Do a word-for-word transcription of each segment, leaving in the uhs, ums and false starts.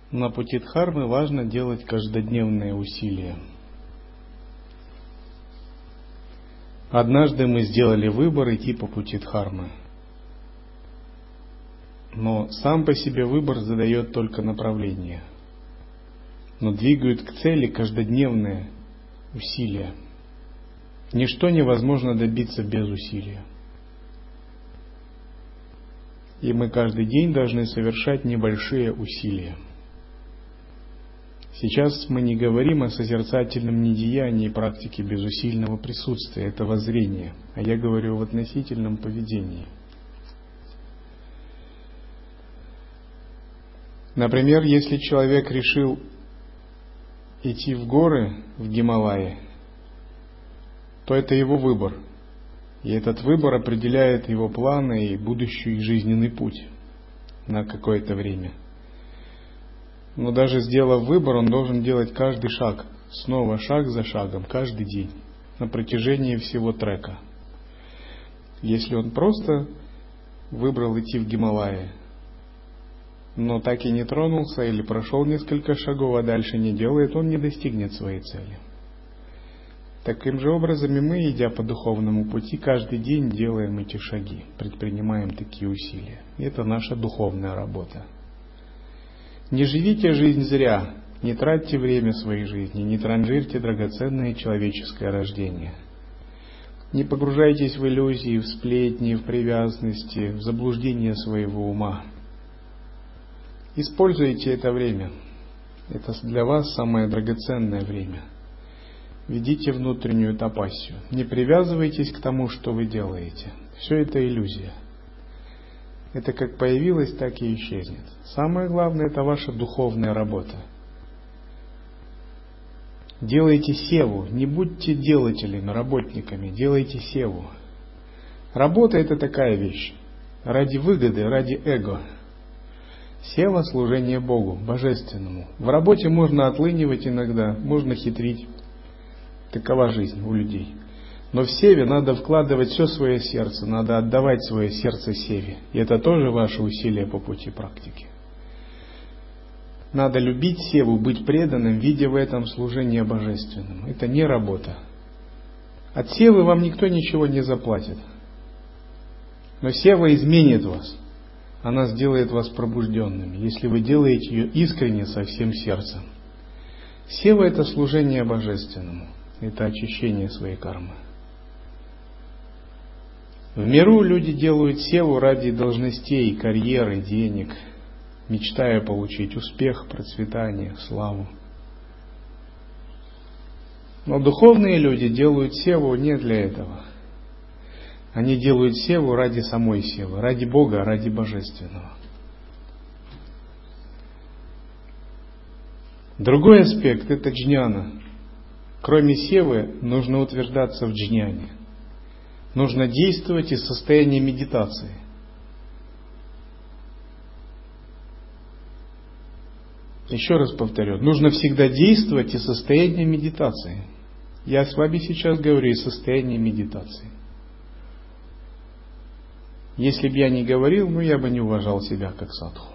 На пути дхармы важно делать каждодневные усилия. Однажды мы сделали выбор идти по пути дхармы. Но сам по себе выбор задает только направление. Но двигают к цели каждодневные усилия. Ничто невозможно добиться без усилия. И мы каждый день должны совершать небольшие усилия. Сейчас мы не говорим о созерцательном недеянии практике безусильного присутствия, это воззрение, а я говорю в относительном поведении. Например, если человек решил идти в горы, в Гималаи, то это его выбор. И этот выбор определяет его планы и будущий жизненный путь на какое-то время. Но даже сделав выбор, он должен делать каждый шаг, снова шаг за шагом, каждый день, на протяжении всего трека. Если он просто выбрал идти в Гималаи, но так и не тронулся или прошел несколько шагов, а дальше не делает, он не достигнет своей цели. Таким же образом и мы, идя по духовному пути, каждый день делаем эти шаги, предпринимаем такие усилия. И это наша духовная работа. Не живите жизнь зря, не тратьте время своей жизни, не транжирьте драгоценное человеческое рождение. Не погружайтесь в иллюзии, в сплетни, в привязанности, в заблуждение своего ума. Используйте это время. Это для вас самое драгоценное время. Ведите внутреннюю тапассию. Не привязывайтесь к тому, что вы делаете. Все это иллюзия. Это как появилось, так и исчезнет. Самое главное — это ваша духовная работа. Делайте севу, не будьте делателями, работниками, делайте севу. Работа — это такая вещь. Ради выгоды, ради эго. Сева — служение Богу, Божественному. В работе можно отлынивать иногда, можно хитрить. Такова жизнь у людей. Но в севе надо вкладывать все свое сердце, надо отдавать свое сердце севе. И это тоже ваше усилие по пути практики. Надо любить севу, быть преданным, видя в этом служение божественному. Это не работа. От севы вам никто ничего не заплатит. Но сева изменит вас. Она сделает вас пробужденными, если вы делаете ее искренне со всем сердцем. Сева — это служение божественному. Это очищение своей кармы. В миру люди делают севу ради должностей, карьеры, денег, мечтая получить успех, процветание, славу. Но духовные люди делают севу не для этого. Они делают севу ради самой севы, ради Бога, ради Божественного. Другой аспект — это джняна. Кроме севы, нужно утверждаться в джняне. Нужно действовать из состояния медитации. Еще раз повторю, нужно всегда действовать из состояния медитации. Я с вами сейчас говорю из состояния медитации. Если бы я не говорил, ну я бы не уважал себя как садху.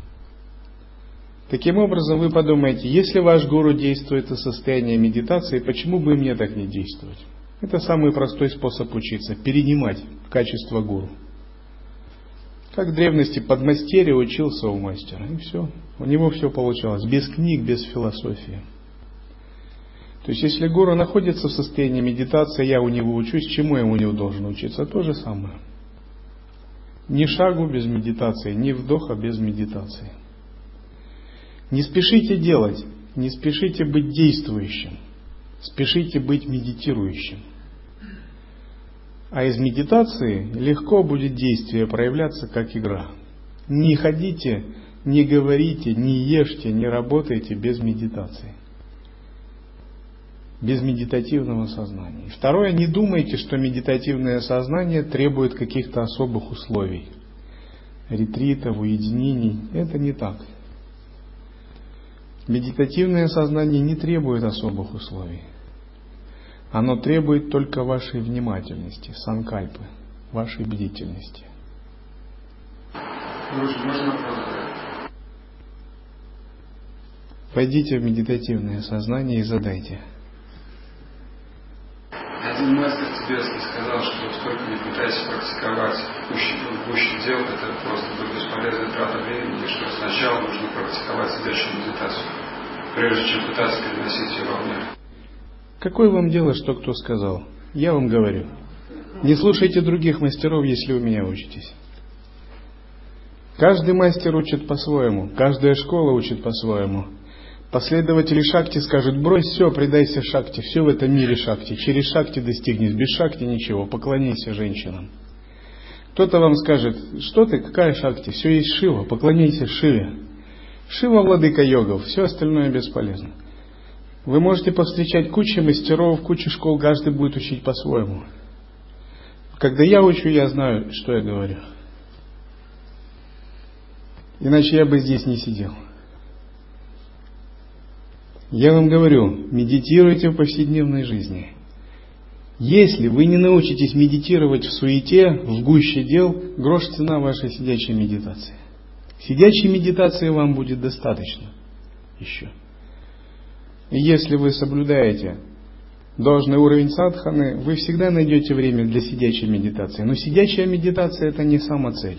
Таким образом, вы подумаете, если ваш гуру действует из состояния медитации, почему бы мне так не действовать? Это самый простой способ учиться, перенимать качество гуру. Как в древности подмастерье учился у мастера, и все. У него все получалось, без книг, без философии. То есть, если гуру находится в состоянии медитации, я у него учусь, чему я у него должен учиться? То же самое. Ни шагу без медитации, ни вдоха без медитации. Не спешите делать, не спешите быть действующим, спешите быть медитирующим. А из медитации легко будет действие проявляться как игра. Не ходите, не говорите, не ешьте, не работайте без медитации. Без медитативного сознания. Второе, не думайте, что медитативное сознание требует каких-то особых условий. Ретритов, уединений. Это не так. Медитативное сознание не требует особых условий. Оно требует только вашей внимательности, санкальпы, вашей бдительности. Пойдите в медитативное сознание и задайте. Один мастер тибетский сказал, что сколько не пытайся практиковать в гуще дел, это просто будет бесполезная трата времени, что сначала нужно практиковать сидящую медитацию, прежде чем пытаться переносить ее во мир. Какое вам дело, что кто сказал? Я вам говорю. Не слушайте других мастеров, если у меня учитесь. Каждый мастер учит по-своему, каждая школа учит по-своему. Последователи шакти скажут: брось все, предайся шакти, все в этом мире шакти, через шакти достигнешь, без шакти ничего, поклоняйся женщинам. Кто-то вам скажет: что ты, какая шакти, все есть Шива, поклоняйся Шиве. Шива владыка йогов, все остальное бесполезно. Вы можете повстречать кучу мастеров, кучу школ, каждый будет учить по-своему. Когда я учу, я знаю, что я говорю. Иначе я бы здесь не сидел. Я вам говорю, медитируйте в повседневной жизни. Если вы не научитесь медитировать в суете, в гуще дел, грош цена вашей сидячей медитации. Сидячей медитации вам будет достаточно еще. И если вы соблюдаете должный уровень садханы, вы всегда найдете время для сидячей медитации. Но сидячая медитация — это не самоцель.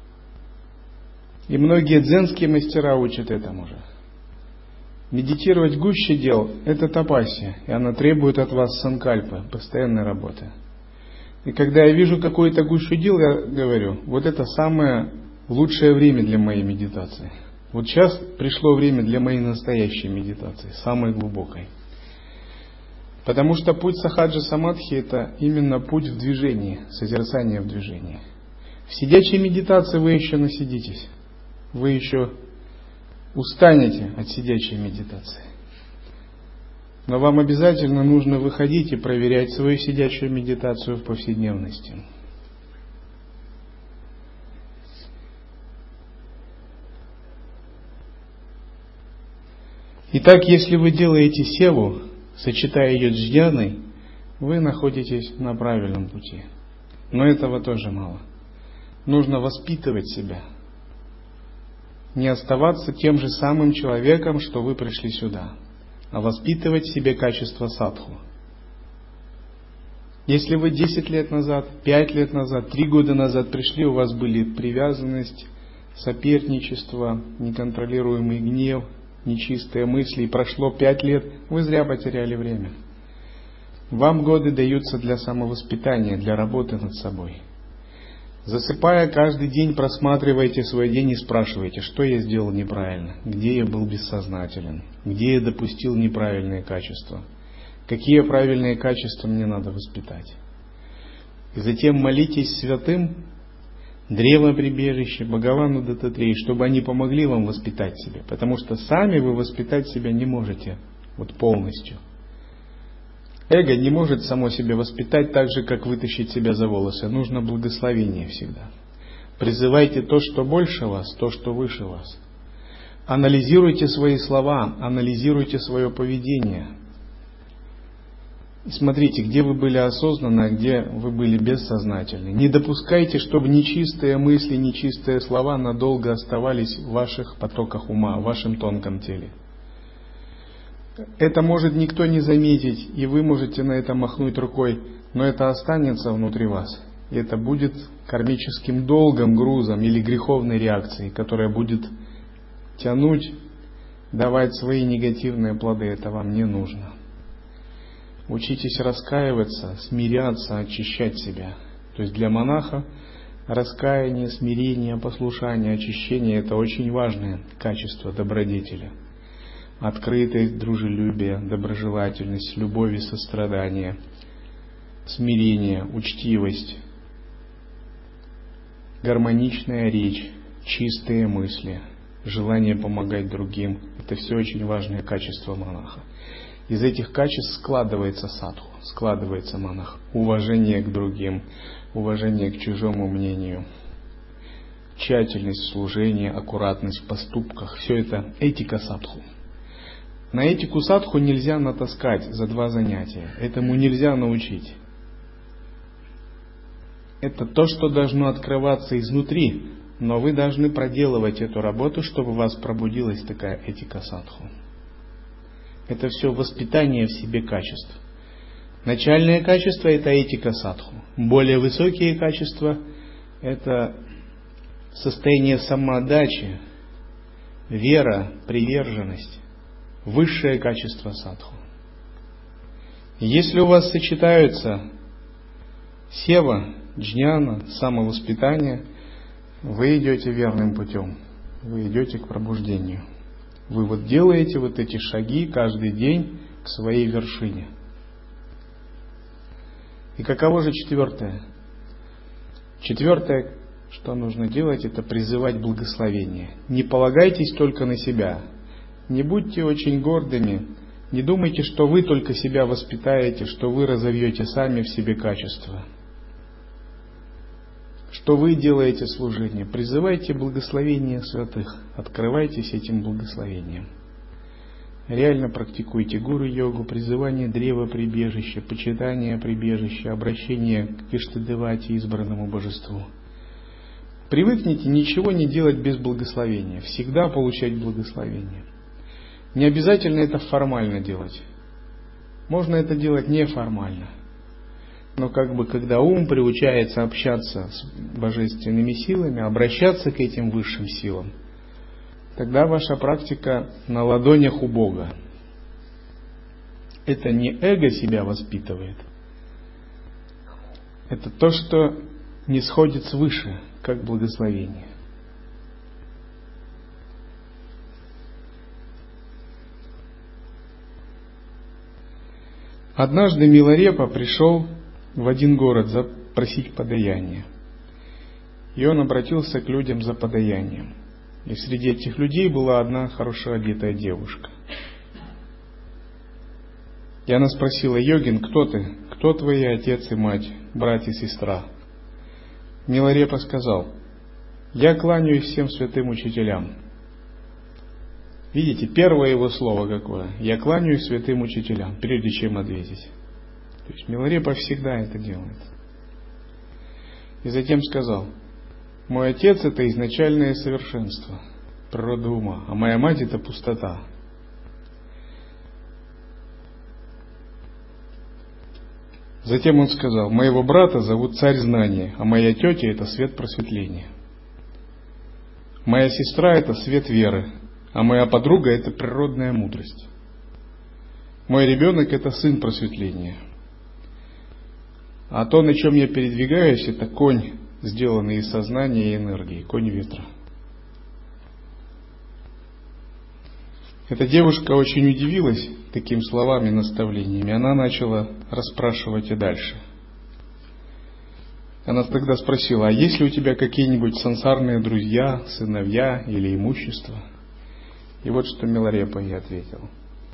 И многие дзенские мастера учат этому же. Медитировать в гуще дел – это тапасия, и она требует от вас санкальпы, постоянной работы. И когда я вижу какую-то гущу дел, я говорю: вот это самое лучшее время для моей медитации. Вот сейчас пришло время для моей настоящей медитации, самой глубокой. Потому что путь сахаджа самадхи – это именно путь в движении, созерцание в движении. В сидячей медитации вы еще насидитесь, вы еще устанете от сидячей медитации. Но вам обязательно нужно выходить и проверять свою сидячую медитацию в повседневности. Итак, если вы делаете севу, сочетая ее с джьяной, вы находитесь на правильном пути. Но этого тоже мало. Нужно воспитывать себя. Не оставаться тем же самым человеком, что вы пришли сюда, а воспитывать в себе качество садху. Если вы десять лет назад, пять лет назад, три года назад пришли, у вас были привязанность, соперничество, неконтролируемый гнев, нечистые мысли, и прошло пять лет, вы зря потеряли время. Вам годы даются для самовоспитания, для работы над собой. Засыпая, каждый день просматривайте свой день и спрашивайте: что я сделал неправильно, где я был бессознателен, где я допустил неправильные качества, какие правильные качества мне надо воспитать. И затем молитесь святым, древоприбежище, Бхагавану Даттатрею, чтобы они помогли вам воспитать себя, потому что сами вы воспитать себя не можете вот полностью. Эго не может само себя воспитать так же, как вытащить себя за волосы. Нужно благословение всегда. Призывайте то, что больше вас, то, что выше вас. Анализируйте свои слова, анализируйте свое поведение. И смотрите, где вы были осознанны, а где вы были бессознательны. Не допускайте, чтобы нечистые мысли, нечистые слова надолго оставались в ваших потоках ума, в вашем тонком теле. Это может никто не заметить, и вы можете на это махнуть рукой, но это останется внутри вас. И это будет кармическим долгом, грузом или греховной реакцией, которая будет тянуть, давать свои негативные плоды. Это вам не нужно. Учитесь раскаиваться, смиряться, очищать себя. То есть для монаха раскаяние, смирение, послушание, очищение – это очень важное качество добродетели. Открытость, дружелюбие, доброжелательность, любовь и сострадание, смирение, учтивость, гармоничная речь, чистые мысли, желание помогать другим – это все очень важные качества монаха. Из этих качеств складывается садху, складывается монах. Уважение к другим, уважение к чужому мнению, тщательность в служении, аккуратность в поступках – все это этика садху. На этику садху нельзя натаскать за два занятия. Этому нельзя научить. Это то, что должно открываться изнутри, но вы должны проделывать эту работу, чтобы у вас пробудилась такая этика садху. Это все воспитание в себе качеств. Начальное качество – это этика садху. Более высокие качества – это состояние самоотдачи, вера, приверженность. Высшее качество садху. Если у вас сочетаются сева, джняна, самовоспитание, вы идете верным путем. Вы идете к пробуждению. Вы вот делаете вот эти шаги каждый день к своей вершине. И каково же четвертое? Четвертое, что нужно делать, это призывать благословение. Не полагайтесь только на себя. Не будьте очень гордыми. Не думайте, что вы только себя воспитаете, что вы разовьете сами в себе качества. Что вы делаете служение. Призывайте благословение святых. Открывайтесь этим благословением. Реально практикуйте гуру-йогу, призывание древа прибежища, почитание прибежища, обращение к Иштадевате, избранному божеству. Привыкните ничего не делать без благословения, всегда получать благословение. Не обязательно это формально делать. Можно это делать неформально. Но как бы когда ум приучается общаться с божественными силами, обращаться к этим высшим силам, тогда ваша практика на ладонях у Бога. Это не эго себя воспитывает. Это то, что не сходит свыше, как благословение. Однажды Миларепа пришел в один город просить подаяние. И он обратился к людям за подаянием. И среди этих людей была одна хорошо одетая девушка. И она спросила: «Йогин, кто ты? Кто твои отец и мать, брат и сестра?» Миларепа сказал: «Я кланяюсь всем святым учителям». Видите, первое его слово какое? «Я кланяюсь святым учителям», прежде чем ответить. То есть Миларепа всегда это делает. И затем сказал: «Мой отец — это изначальное совершенство, природа ума, а моя мать — это пустота». Затем он сказал: «Моего брата зовут царь знания, а моя тетя — это свет просветления. Моя сестра — это свет веры, а моя подруга — это природная мудрость. Мой ребенок — это сын просветления. А то, на чем я передвигаюсь, это конь, сделанный из сознания и энергии, конь ветра». Эта девушка очень удивилась таким словами, наставлениями. Она начала расспрашивать и дальше. Она тогда спросила: «А есть ли у тебя какие-нибудь сансарные друзья, сыновья или имущество?» И вот что Миларепа ей ответил.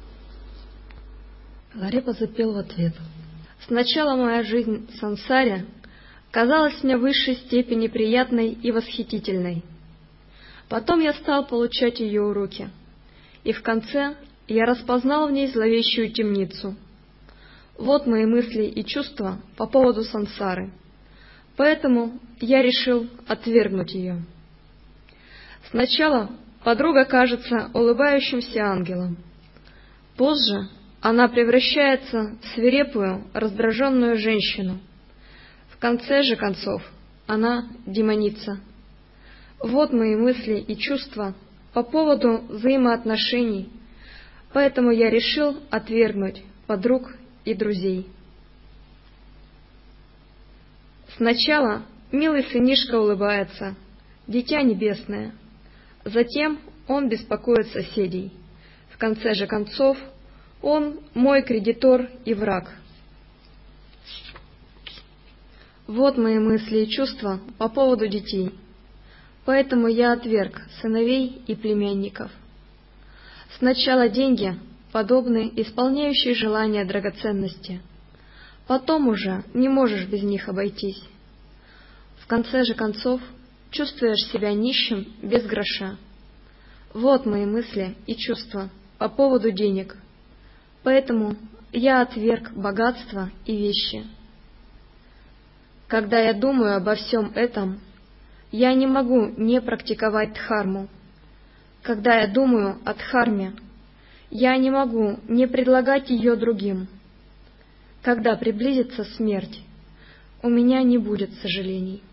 Миларепа запел в ответ: «Сначала моя жизнь в сансаре казалась мне в высшей степени приятной и восхитительной. Потом я стал получать ее уроки, и в конце я распознал в ней зловещую темницу. Вот мои мысли и чувства по поводу сансары. Поэтому я решил отвергнуть ее. Сначала подруга кажется улыбающимся ангелом. Позже она превращается в свирепую, раздраженную женщину. В конце же концов она демоница. Вот мои мысли и чувства по поводу взаимоотношений, поэтому я решил отвергнуть подруг и друзей. Сначала милый сынишка улыбается, дитя небесное, затем он беспокоит соседей. В конце же концов он мой кредитор и враг. Вот мои мысли и чувства по поводу детей. Поэтому я отверг сыновей и племянников. Сначала деньги подобны исполняющей желания драгоценности. Потом уже не можешь без них обойтись. В конце же концов чувствуешь себя нищим без гроша. Вот мои мысли и чувства по поводу денег. Поэтому я отверг богатство и вещи. Когда я думаю обо всем этом, я не могу не практиковать дхарму. Когда я думаю о дхарме, Я не могу не предлагать ее другим. Когда приблизится смерть, у меня не будет сожалений.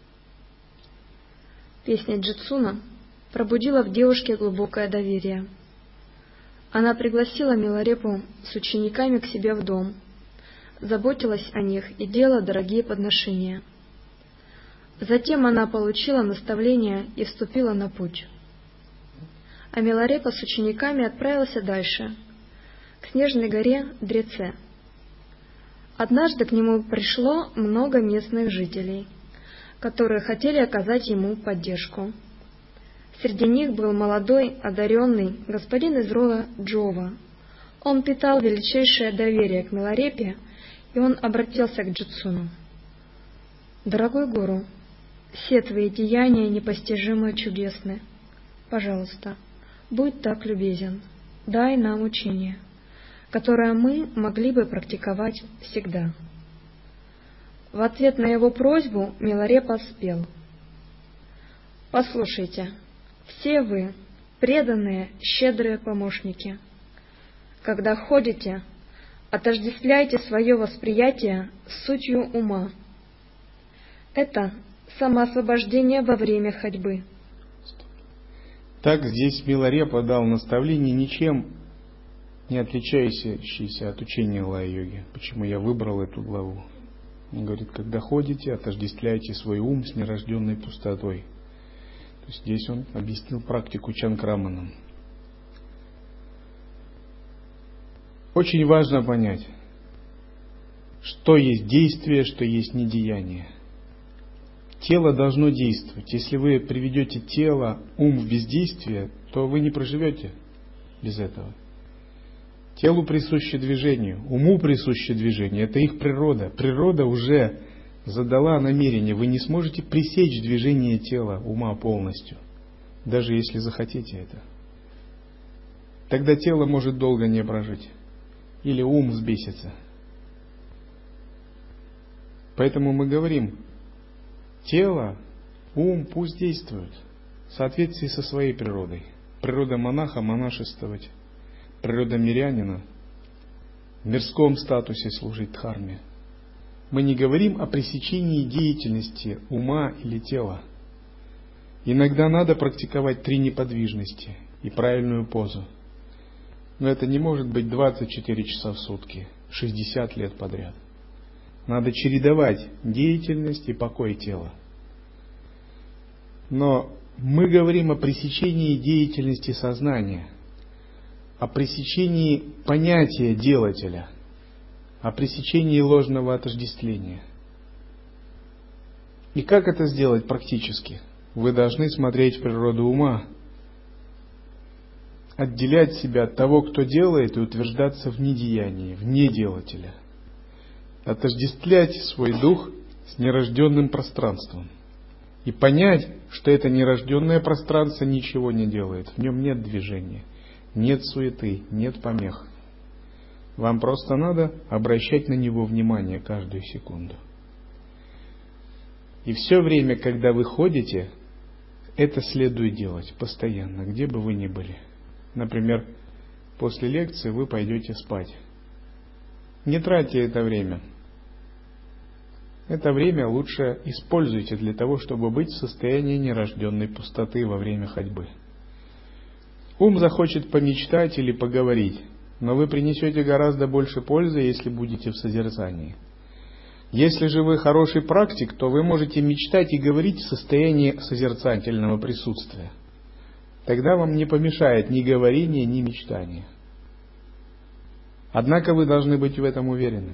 Песня Джитсуна пробудила в девушке глубокое доверие. Она пригласила Миларепу с учениками к себе в дом, заботилась о них и делала дорогие подношения. Затем она получила наставление и вступила на путь. А Миларепа с учениками отправилась дальше, к снежной горе Дреце. Однажды к нему пришло много местных жителей, которые хотели оказать ему поддержку. Среди них был молодой, одаренный господин из рода Джова. Он питал величайшее доверие к Миларепе, и он обратился к Джитсуну. «Дорогой гуру, все твои деяния непостижимо чудесны. Пожалуйста, будь так любезен, дай нам учение, которое мы могли бы практиковать всегда». В ответ на его просьбу Миларепа спел: «Послушайте, все вы, преданные, щедрые помощники, когда ходите, отождествляйте свое восприятие с сутью ума. Это самоосвобождение во время ходьбы». Так здесь Миларепа дал наставление, ничем не отличающееся от учения лая-йоги. Почему я выбрал эту главу? Он говорит, когда ходите, отождествляйте свой ум с нерожденной пустотой. То есть здесь он объяснил практику Чанкраманам. Очень важно понять, что есть действие, что есть недеяние. Тело должно действовать. Если вы приведете тело, ум в бездействие, то вы не проживете без этого. Телу присуще движению, уму присуще движение. Это их природа. Природа уже задала намерение. Вы не сможете пресечь движение тела, ума полностью, даже если захотите это. Тогда тело может долго не прожить. Или ум взбесится. Поэтому мы говорим, тело, ум пусть действуют в соответствии со своей природой. Природа монаха — монашествовать. Природа мирянина в мирском статусе служить дхарме. Мы не говорим о пресечении деятельности ума или тела. Иногда надо практиковать три неподвижности и правильную позу. Но это не может быть двадцать четыре часа в сутки, шестьдесят лет подряд. Надо чередовать деятельность и покой тела. Но мы говорим о пресечении деятельности сознания, о пресечении понятия делателя, о пресечении ложного отождествления. И как это сделать практически? Вы должны смотреть в природу ума, отделять себя от того, кто делает, и утверждаться в недеянии, в неделателя. Отождествлять свой дух с нерожденным пространством. И понять, что это нерожденное пространство ничего не делает, в нем нет движения, нет суеты, нет помех. Вам просто надо обращать на него внимание каждую секунду. И все время, когда вы ходите, это следует делать постоянно, где бы вы ни были. Например, после лекции вы пойдете спать. Не тратьте это время. Это время лучше используйте для того, чтобы быть в состоянии нерожденной пустоты во время ходьбы. Ум захочет помечтать или поговорить, но вы принесете гораздо больше пользы, если будете в созерцании. Если же вы хороший практик, то вы можете мечтать и говорить в состоянии созерцательного присутствия. Тогда вам не помешает ни говорение, ни мечтание. Однако вы должны быть в этом уверены.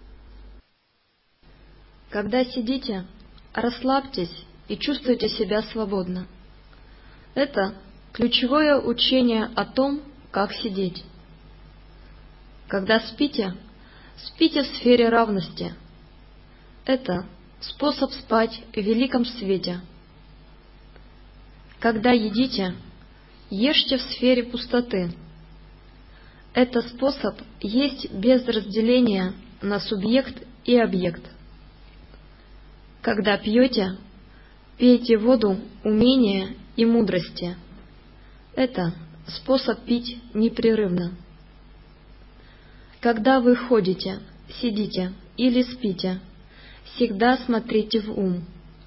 Когда сидите, расслабьтесь и чувствуйте себя свободно. Это ключевое учение о том, как сидеть. Когда спите, спите в сфере равности. Это способ спать в великом свете. Когда едите, ешьте в сфере пустоты. Это способ есть без разделения на субъект и объект. Когда пьете, пейте воду умения и мудрости. Это способ пить непрерывно. Когда вы ходите, сидите или спите, всегда смотрите в ум.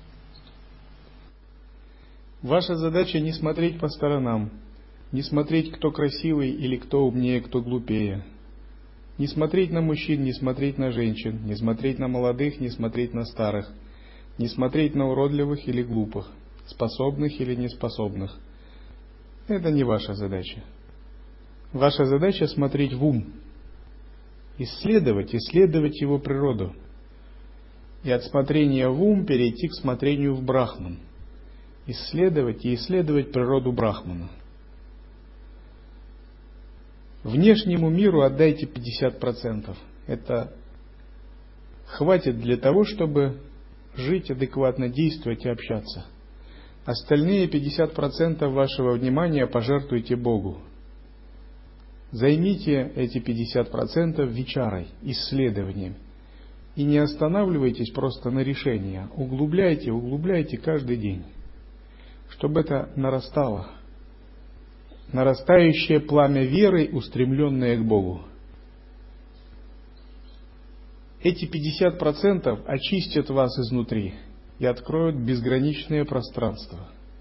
Ваша задача не смотреть по сторонам, не смотреть, кто красивый или кто умнее, кто глупее. Не смотреть на мужчин, не смотреть на женщин, не смотреть на молодых, не смотреть на старых, не смотреть на уродливых или глупых, способных или неспособных. Это не ваша задача. Ваша задача смотреть в ум, исследовать, исследовать его природу. И от смотрения в ум перейти к смотрению в Брахман. Исследовать и исследовать природу Брахмана. Внешнему миру отдайте пятьдесят процентов. Это хватит для того, чтобы жить адекватно, действовать и общаться. Остальные пятьдесят процентов вашего внимания пожертвуйте Богу. Займите эти пятьдесят процентов вичарой, исследованием. И не останавливайтесь просто на решении. Углубляйте, углубляйте каждый день. Чтобы это нарастало. Нарастающее пламя веры, устремленное к Богу. Эти пятьдесят процентов очистят вас изнутри и откроют безграничное пространство.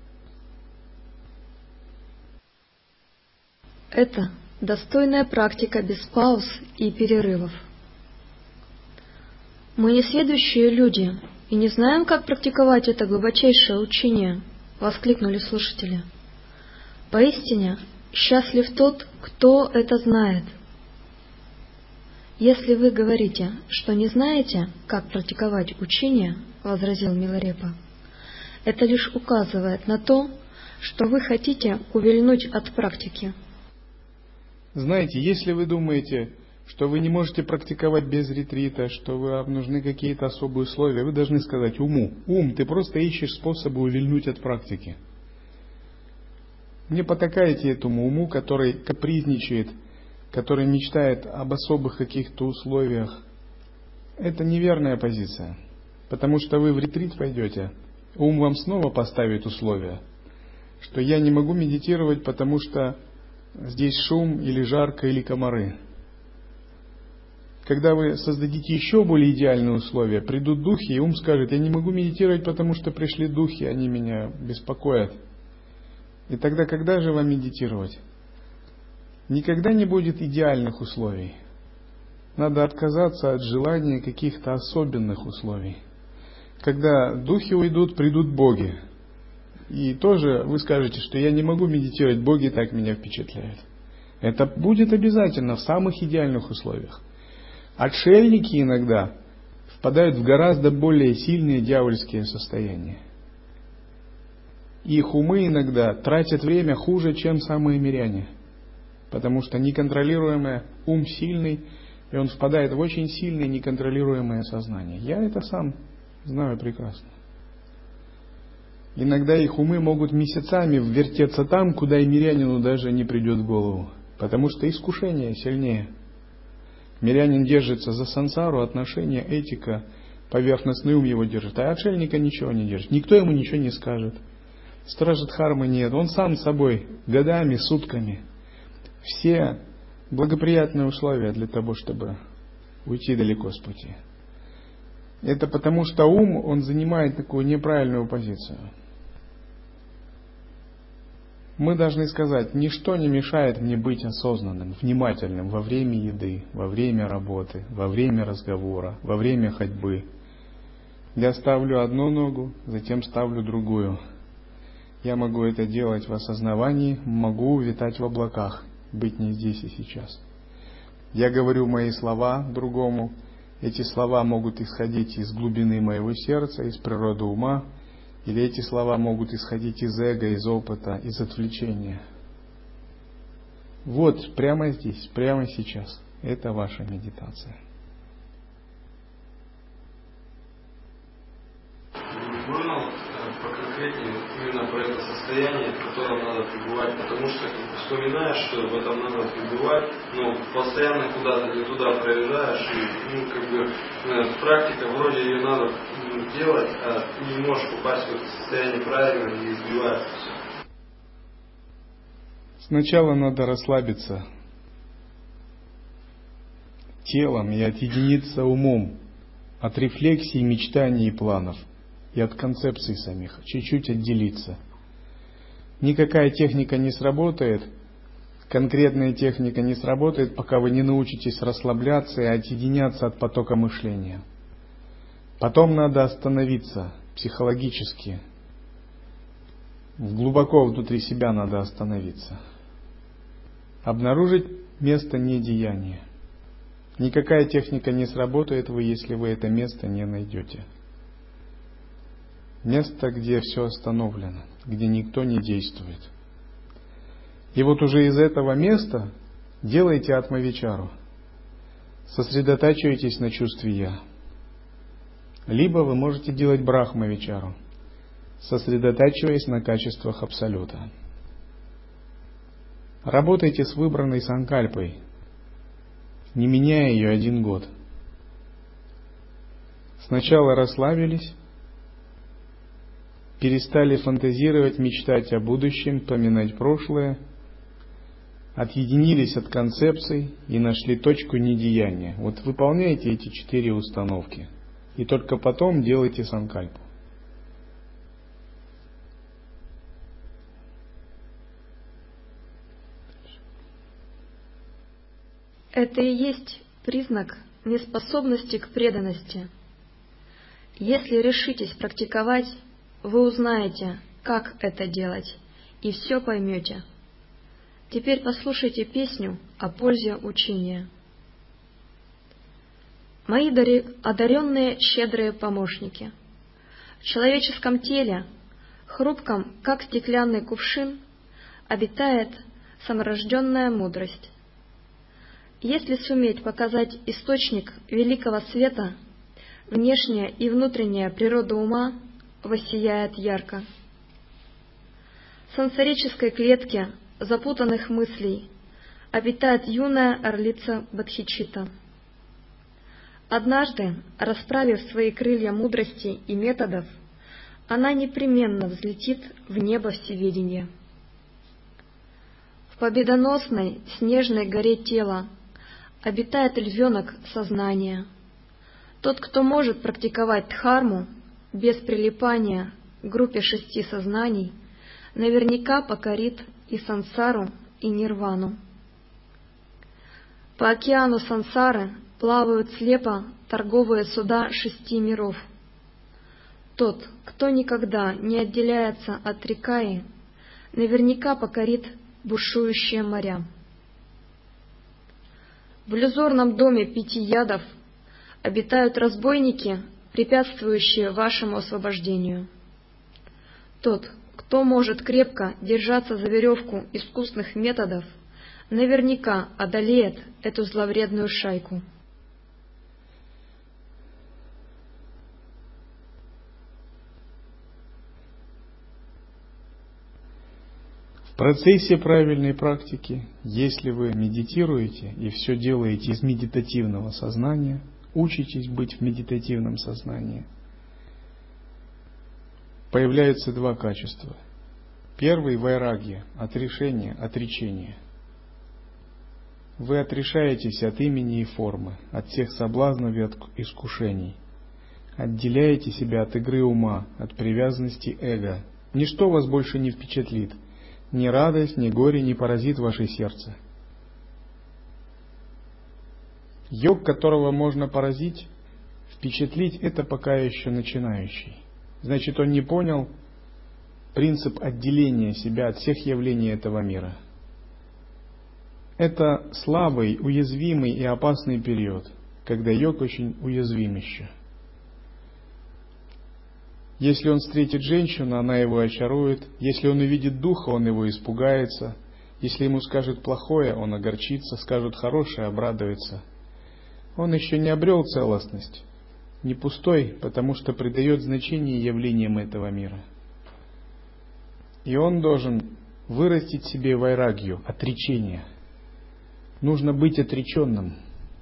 Это достойная практика без пауз и перерывов. Мы несведущие люди и не знаем, как практиковать это глубочайшее учение, воскликнули слушатели. Поистине, счастлив тот, кто это знает. Если вы говорите, что не знаете, как практиковать учение, возразил Миларепа, это лишь указывает на то, что вы хотите увильнуть от практики. Знаете, если вы думаете, что вы не можете практиковать без ретрита, что вам нужны какие-то особые условия, вы должны сказать уму: ум, ты просто ищешь способы увильнуть от практики. Не потакайте этому уму, который капризничает, который мечтает об особых каких-то условиях. Это неверная позиция, потому что вы в ретрит пойдете, ум вам снова поставит условия, что я не могу медитировать, потому что здесь шум, или жарко, или комары. Когда вы создадите еще более идеальные условия, придут духи, и ум скажет: я не могу медитировать, потому что пришли духи, они меня беспокоят. И тогда когда же вам медитировать? Никогда не будет идеальных условий. Надо отказаться от желания каких-то особенных условий. Когда духи уйдут, придут боги. И тоже вы скажете, что я не могу медитировать, боги так меня впечатляют. Это будет обязательно в самых идеальных условиях. Отшельники иногда впадают в гораздо более сильные дьявольские состояния. Их умы иногда тратят время хуже, чем самые миряне. Потому что неконтролируемый ум сильный, и он впадает в очень сильное неконтролируемое сознание. Я это сам знаю прекрасно. Иногда их умы могут месяцами ввертеться там, куда и мирянину даже не придет в голову. Потому что искушение сильнее. Мирянин держится за сансару, отношения, этика, поверхностный ум его держит. А отшельника ничего не держит. Никто ему ничего не скажет. Стража дхармы нет. Он сам собой годами, сутками. Все благоприятные условия для того, чтобы уйти далеко с пути. Это потому, что ум, он занимает такую неправильную позицию. Мы должны сказать: ничто не мешает мне быть осознанным, внимательным во время еды, во время работы, во время разговора, во время ходьбы. Я ставлю одну ногу, затем ставлю другую. Я могу это делать в осознавании, могу витать в облаках, быть не здесь и сейчас. Я говорю мои слова другому. Эти слова могут исходить из глубины моего сердца, из природы ума, или эти слова могут исходить из эго, из опыта, из отвлечения. Вот, прямо здесь, прямо сейчас. Это ваша медитация. Можно поконкретнее именно про это состояние, в котором надо пребывать, потому что вспоминаешь, что в этом надо пребывать, но постоянно куда-то не туда проезжаешь, и ну, как бы практика вроде ее надо делать, а ты не можешь попасть в это состояние правильно и избивается все. Сначала надо расслабиться телом и отъединиться умом от рефлексий, мечтаний и планов, и от концепций самих, чуть-чуть отделиться. Никакая техника не сработает, конкретная техника не сработает, пока вы не научитесь расслабляться и отъединяться от потока мышления. Потом надо остановиться психологически. Глубоко внутри себя надо остановиться. Обнаружить место недеяния. Никакая техника не сработает, вы, если вы это место не найдете. Место, где все остановлено, где никто не действует. И вот уже из этого места делайте атма-вичару. Сосредотачивайтесь на чувстве «я». Либо вы можете делать брахма-вичару, сосредотачиваясь на качествах Абсолюта. Работайте с выбранной санкальпой, не меняя ее один год. Сначала расслабились, перестали фантазировать, мечтать о будущем, поминать прошлое, отъединились от концепций и нашли точку недеяния. Вот выполняйте эти четыре установки, и только потом делайте санкальпу. Это и есть признак неспособности к преданности. Если решитесь практиковать, вы узнаете, как это делать, и все поймете. Теперь послушайте песню о пользе учения. Мои одаренные щедрые помощники, в человеческом теле, хрупком, как стеклянный кувшин, обитает саморожденная мудрость. Если суметь показать источник великого света, внешняя и внутренняя природа ума воссияет ярко. В сансарической клетке запутанных мыслей обитает юная орлица Бодхичитта. Однажды, расправив свои крылья мудрости и методов, она непременно взлетит в небо всеведения. В победоносной снежной горе тела обитает львенок сознания. Тот, кто может практиковать дхарму без прилипания к группе шести сознаний, наверняка покорит и сансару, и нирвану. По океану сансары плавают слепо торговые суда шести миров. Тот, кто никогда не отделяется от Трикаи, наверняка покорит бушующие моря. В иллюзорном доме пяти ядов обитают разбойники, препятствующие вашему освобождению. Тот, кто может крепко держаться за веревку искусных методов, наверняка одолеет эту зловредную шайку. В процессе правильной практики, если вы медитируете и все делаете из медитативного сознания, учитесь быть в медитативном сознании, появляются два качества. Первый — вайрагья, отрешение, отречение. Вы отрешаетесь от имени и формы, от всех соблазнов и от искушений. Отделяете себя от игры ума, от привязанности эго. Ничто вас больше не впечатлит. Ни радость, ни горе не поразит ваше сердце. Йог, которого можно поразить, впечатлить, это пока еще начинающий. Значит, он не понял принцип отделения себя от всех явлений этого мира. Это слабый, уязвимый и опасный период, когда йог очень уязвим еще. Если он встретит женщину, она его очарует. Если он увидит духа, он его испугается. Если ему скажут плохое, он огорчится. Скажут хорошее, обрадуется. Он еще не обрел целостность. Не пустой, потому что придает значение явлениям этого мира. И он должен вырастить в себе вайрагью, отречение. Нужно быть отреченным.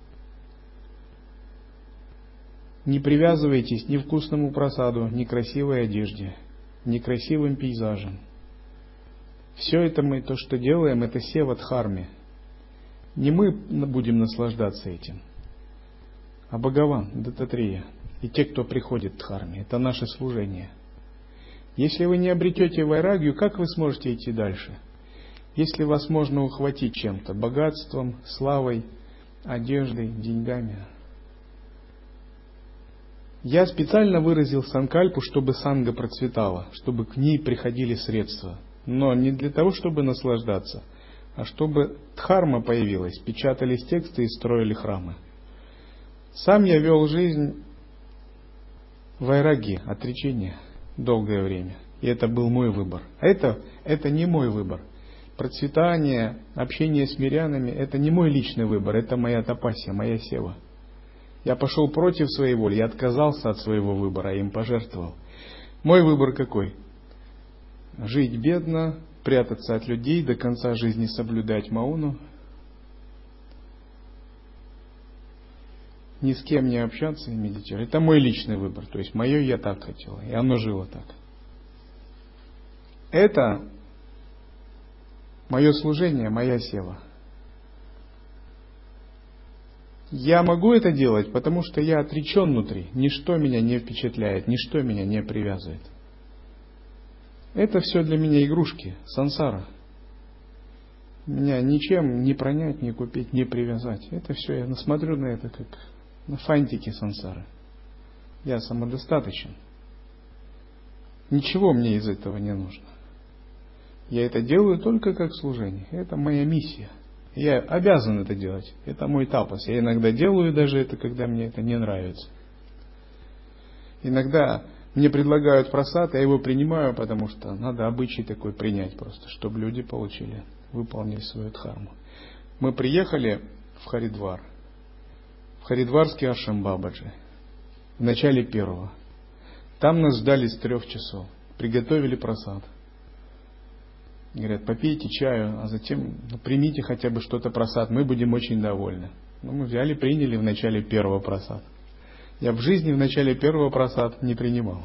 Не привязывайтесь ни к вкусному просаду, ни к красивой одежде, ни к красивым пейзажам. Все это мы, то, что делаем, это сева дхарме. Не мы будем наслаждаться этим, а Бхагаван, Даттатрия и те, кто приходит к дхарме. Это наше служение. Если вы не обретете вайрагию, как вы сможете идти дальше? Если вас можно ухватить чем-то, богатством, славой, одеждой, деньгами. Я специально выразил санкальпу, чтобы санга процветала, чтобы к ней приходили средства. Но не для того, чтобы наслаждаться, а чтобы дхарма появилась, печатались тексты и строили храмы. Сам я вел жизнь вайраги, отречения, долгое время. И это был мой выбор. А это, это не мой выбор. Процветание, общение с мирянами – это не мой личный выбор, это моя тапасия, моя сева. Я пошел против своей воли, я отказался от своего выбора, им пожертвовал. Мой выбор какой? Жить бедно, прятаться от людей, до конца жизни соблюдать мауну, ни с кем не общаться и медитировать. Это мой личный выбор, то есть мое я так хотел, и оно жило так. Это мое служение, моя сева. Я могу это делать, потому что я отречен внутри. Ничто меня не впечатляет, ничто меня не привязывает. Это все для меня игрушки, сансара. Меня ничем не пронять, не купить, не привязать. Это все, я смотрю на это как на фантики сансары. Я самодостаточен. Ничего мне из этого не нужно. Я это делаю только как служение. Это моя миссия. Я обязан это делать. Это мой тапас. Я иногда делаю даже это, когда мне это не нравится. Иногда мне предлагают прасад, я его принимаю, потому что надо обычай такой принять просто, чтобы люди получили, выполнили свою дхарму. Мы приехали в Харидвар, в Харидварский ашрам Бабаджи, в начале первого. Там нас ждали с трех часов. Приготовили прасад. Говорят, попейте чаю, а затем ну, примите хотя бы что-то прасад, мы будем очень довольны. Ну, мы взяли, приняли в начале первого прасад. Я в жизни в начале первого прасад не принимал.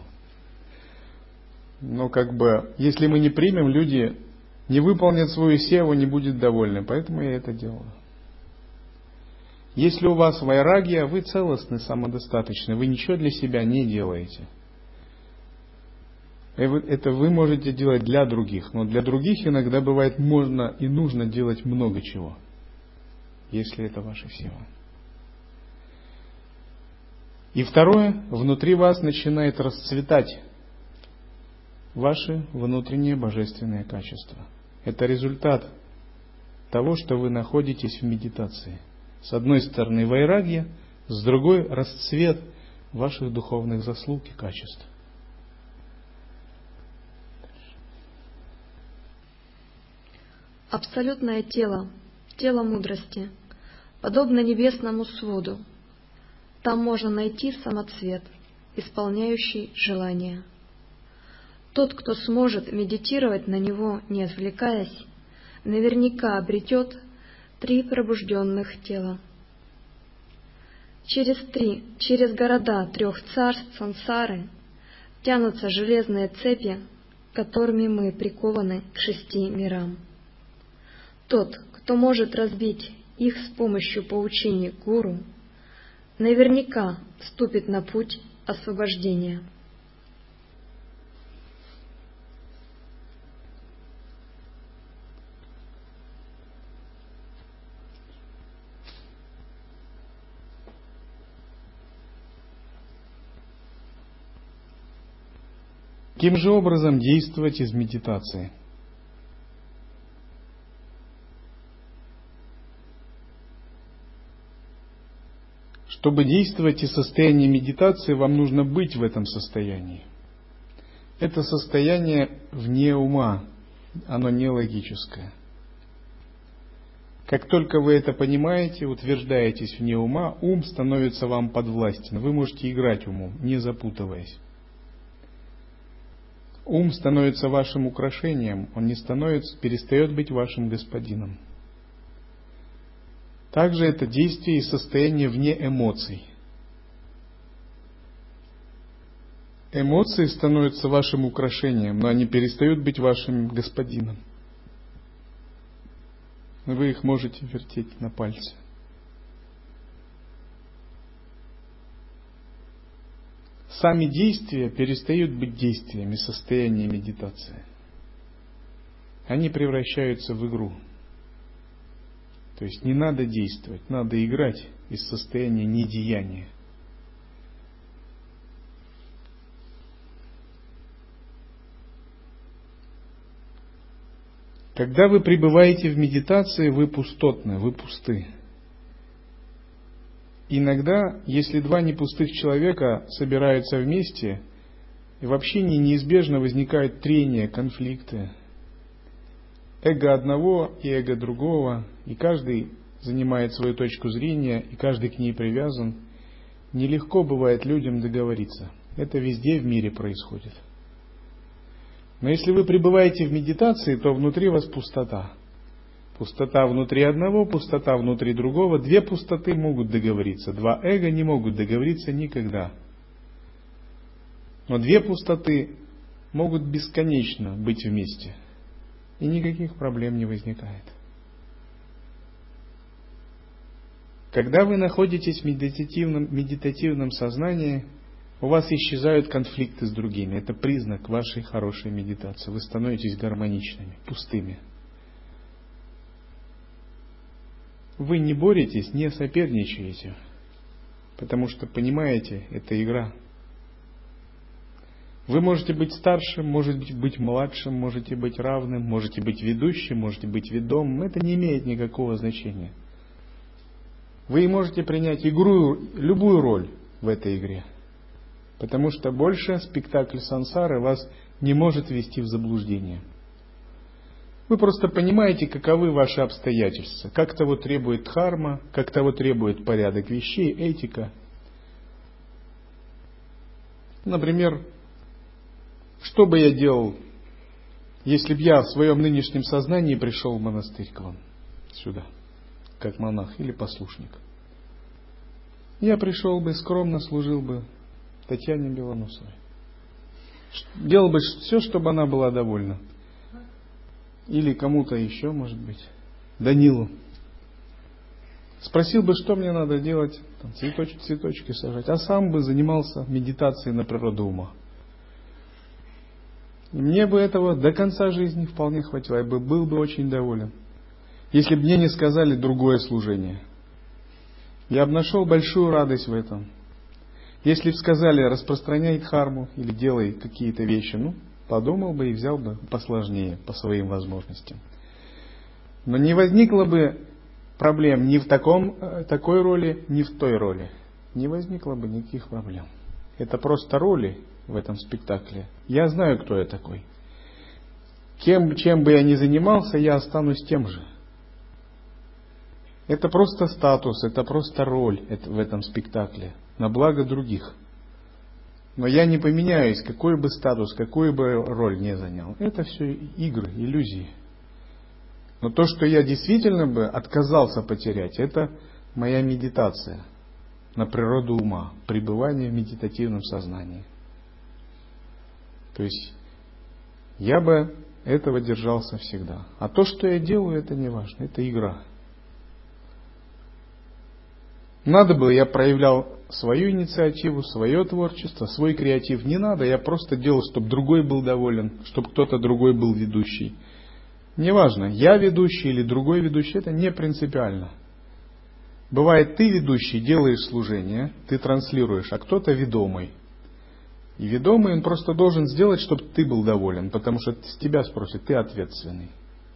Но как бы, если мы не примем, люди не выполнят свою севу, не будут довольны. Поэтому я это делаю. Если у вас вайрагия, вы целостны, самодостаточны, вы ничего для себя не делаете. Это вы можете делать для других, но для других иногда бывает можно и нужно делать много чего, если это ваша сила. И второе, внутри вас начинает расцветать ваши внутренние божественные качества. Это результат того, что вы находитесь в медитации. С одной стороны вайрагья, с другой расцвет ваших духовных заслуг и качеств. Абсолютное тело, тело мудрости, подобно небесному своду. Там можно найти самоцвет, исполняющий желания. Тот, кто сможет медитировать на него, не отвлекаясь, наверняка обретет три пробужденных тела. Через три, через города трех царств сансары тянутся железные цепи, которыми мы прикованы к шести мирам. Тот, кто может разбить их с помощью поучений гуру, наверняка вступит на путь освобождения. Каким же образом действовать из медитации? Чтобы действовать из состояния медитации, вам нужно быть в этом состоянии. Это состояние вне ума, оно не логическое. Как только вы это понимаете, утверждаетесь вне ума, ум становится вам подвластен. Вы можете играть умом, не запутываясь. Ум становится вашим украшением, он не становится, перестает быть вашим господином. Также это действие и состояние вне эмоций. Эмоции становятся вашим украшением, но они перестают быть вашим господином. вы их можете вертеть на пальце. Сами действия перестают быть действиями состояния медитации. Они превращаются в игру. То есть не надо действовать, надо играть из состояния недеяния. Когда вы пребываете в медитации, вы пустотны, вы пусты. Иногда, если два непустых человека собираются вместе, в общении неизбежно возникают трения, конфликты. Эго одного и эго другого, и каждый занимает свою точку зрения, и каждый к ней привязан. Нелегко бывает людям договориться. Это везде в мире происходит. Но если вы пребываете в медитации, то внутри вас пустота. Пустота внутри одного, пустота внутри другого. Две пустоты могут договориться. Два эго не могут договориться никогда. Но две пустоты могут бесконечно быть вместе. И никаких проблем не возникает. Когда вы находитесь в медитативном, медитативном сознании, у вас исчезают конфликты с другими. Это признак вашей хорошей медитации. Вы становитесь гармоничными, пустыми. Вы не боретесь, не соперничаете, потому что понимаете, это игра. Вы можете быть старшим, можете быть младшим, можете быть равным, можете быть ведущим, можете быть ведомым. Это не имеет никакого значения. Вы можете принять игру, любую роль в этой игре, потому что больше спектакль сансары вас не может ввести в заблуждение. Вы просто понимаете, каковы ваши обстоятельства, как того требует дхарма, как того требует порядок вещей, этика. Например, что бы я делал, если бы я в своем нынешнем сознании пришел в монастырь к вам, сюда, как монах или послушник? Я пришел бы, скромно служил бы Татьяне Белоносовой. Делал бы все, чтобы она была довольна. Или кому-то еще, может быть, Данилу. Спросил бы, что мне надо делать, там, цветочки, цветочки сажать, а сам бы занимался медитацией на природу ума. И мне бы этого до конца жизни вполне хватило, я бы был бы очень доволен. Если бы мне не сказали другое служение, я бы нашел большую радость в этом. Если бы сказали, распространяй дхарму или делай какие-то вещи, ну, подумал бы и взял бы посложнее, по своим возможностям. Но не возникло бы проблем ни в таком, такой роли, ни в той роли. Не возникло бы никаких проблем. Это просто роли в этом спектакле. Я знаю, кто я такой. Кем, чем бы я ни занимался, я останусь тем же. Это просто статус, это просто роль в этом спектакле, на благо других. Но я не поменяюсь, какой бы статус, какую бы роль не занял. Это все игры, иллюзии. Но то, что я действительно бы отказался потерять, это моя медитация на природу ума, пребывание в медитативном сознании. То есть я бы этого держался всегда. А то, что я делаю, это не важно, это игра. Надо было, я проявлял свою инициативу, свое творчество, свой креатив. Не надо, я просто делал, чтобы другой был доволен, чтобы кто-то другой был ведущий. Неважно, я ведущий или другой ведущий, это не принципиально. Бывает, ты ведущий, делаешь служение, ты транслируешь, а кто-то ведомый. И ведомый, он просто должен сделать, чтобы ты был доволен, потому что с тебя спросят, ты ответственный.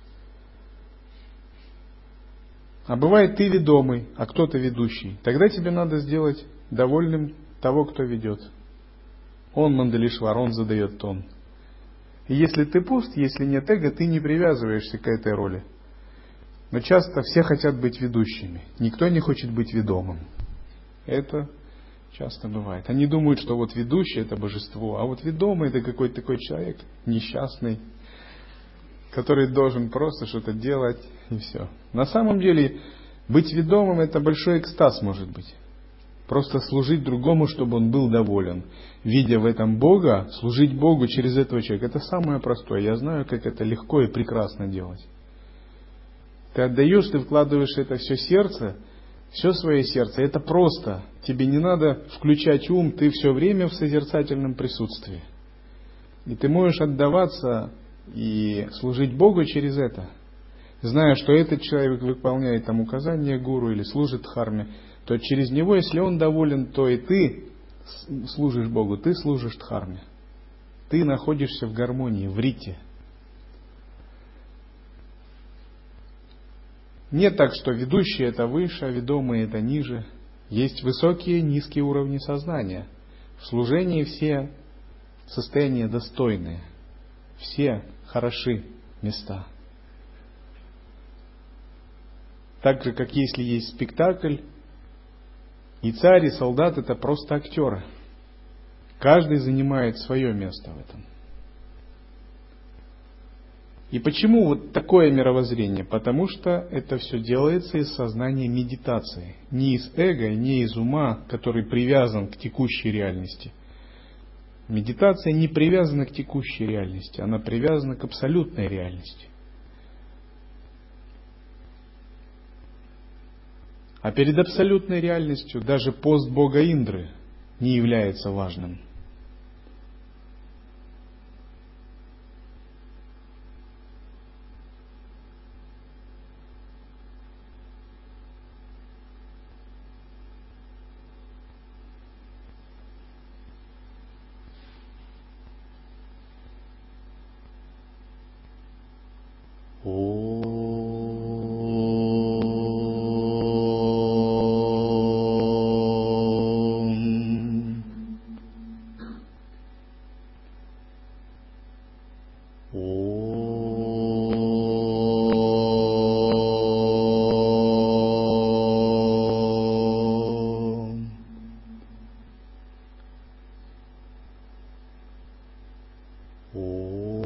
А бывает, ты ведомый, а кто-то ведущий. Тогда тебе надо сделать довольным того, кто ведет. Он Мандалишвар, он задает тон. И если ты пуст, если нет эго, ты не привязываешься к этой роли. Но часто все хотят быть ведущими. Никто не хочет быть ведомым. Это часто бывает. Они думают, что вот ведущий это божество, а вот ведомый это какой-то такой человек несчастный, который должен просто что-то делать и все. На самом деле, быть ведомым это большой экстаз может быть. Просто служить другому, чтобы он был доволен. Видя в этом Бога, служить Богу через этого человека, это самое простое. Я знаю, как это легко и прекрасно делать. Ты отдаешь, ты вкладываешь это все сердце, все свое сердце. Это просто. Тебе не надо включать ум, ты все время в созерцательном присутствии. И ты можешь отдаваться и служить Богу через это. Зная, что этот человек выполняет там указания гуру или служит дхарме, то через него, если он доволен, то и ты служишь Богу, ты служишь дхарме. Ты находишься в гармонии, в рите. Нет так, что ведущие это выше, а ведомые это ниже. Есть высокие и низкие уровни сознания. В служении все состояния достойные. Все хороши места. Так же, как если есть спектакль, и царь, и солдат — это просто актеры. Каждый занимает свое место в этом. И почему вот такое мировоззрение? Потому что это все делается из сознания медитации. Не из эго, не из ума, который привязан к текущей реальности. Медитация не привязана к текущей реальности, она привязана к абсолютной реальности. А перед абсолютной реальностью даже пост бога Индры не является важным. Om.